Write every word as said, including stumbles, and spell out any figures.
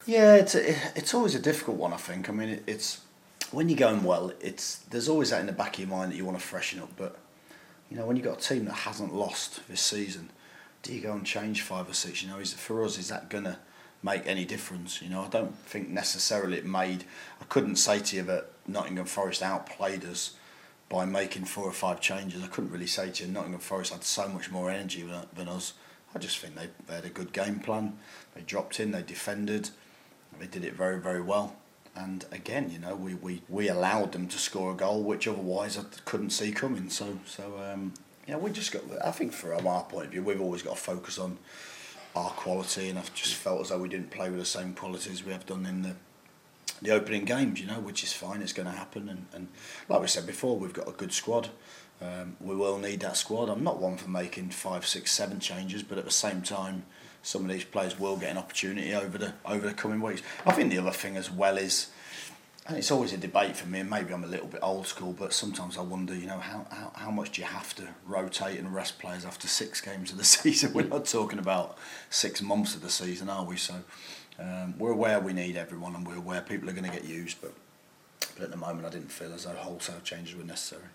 Yeah, it's a, it's always a difficult one. I think. I mean, it, it's when you're going well, it's there's always that in the back of your mind that you want to freshen up. But you know, when you've got a team that hasn't lost this season, do you go and change five or six? You know, is for us, is that gonna make any difference? You know, I don't think necessarily it made. I couldn't say to you that Nottingham Forest outplayed us by making four or five changes. I couldn't really say to you Nottingham Forest had so much more energy than, than us. I just think they, they had a good game plan. They dropped in, they defended, they did it very, very well. And again, you know, we, we, we allowed them to score a goal which otherwise I couldn't see coming. So so um, yeah, we just got. I think from our point of view, we've always got to focus on our quality, and I've just felt as though we didn't play with the same qualities we have done in the the opening games. You know, which is fine. It's going to happen, and, and like we said before, we've got a good squad. Um, we will need that squad. I'm not one for making five, six, seven changes, but at the same time, some of these players will get an opportunity over the over the coming weeks. I think the other thing as well is, and it's always a debate for me, and maybe I'm a little bit old school, but sometimes I wonder, you know, how, how, how much do you have to rotate and rest players after six games of the season? We're not talking about six months of the season, are we? So um, we're aware we need everyone, and we're aware people are going to get used, but, but at the moment I didn't feel as though wholesale changes were necessary.